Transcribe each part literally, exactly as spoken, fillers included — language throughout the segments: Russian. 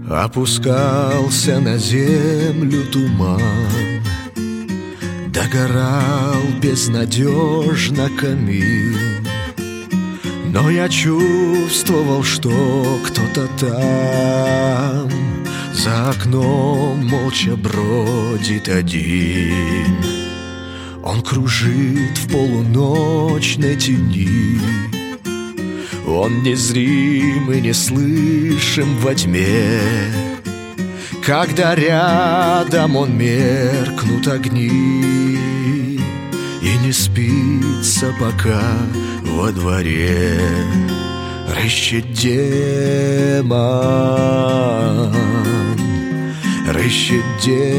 Опускался на землю туман, догорал безнадежно камин. Но я чувствовал, что кто-то там за окном молча бродит один. Он кружит в полуночной тени, он незрим и неслышим во тьме. Когда рядом он меркнут огни, и не спится пока во дворе. Рыщет демон, рыщет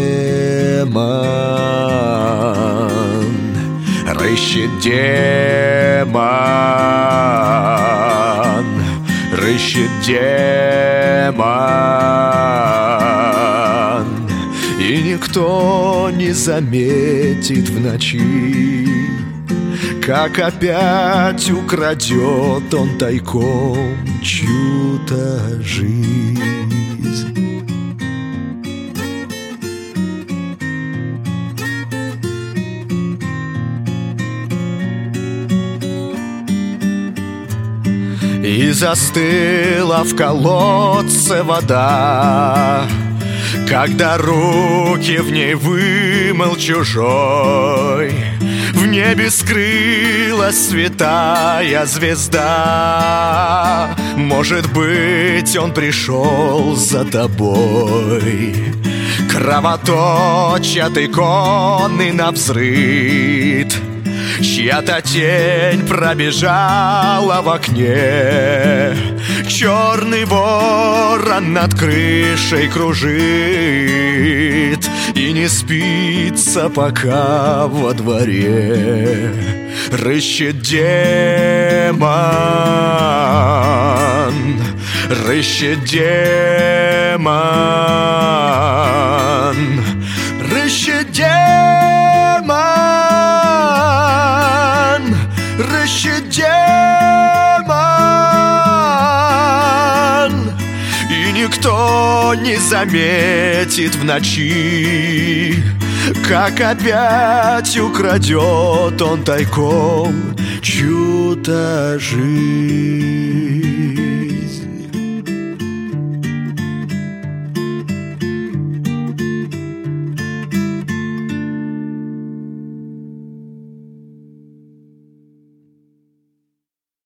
демон, рыщет демон, рыщет демон. И никто не заметит в ночи, как опять украдет он тайком чью-то жизнь. И застыла в колодце вода, когда руки в ней вымыл чужой. В небе скрылась святая звезда. Может быть, он пришел за тобой. Кровоточат иконы навзрыд, чья-то тень пробежала в окне. Черный ворон над крышей кружит, и не спится пока во дворе. Рыщет демон, рыщет демон, рыщет демон, рыщет демон. И никто не заметит в ночи, как опять украдет он тайком чью-то жизнь.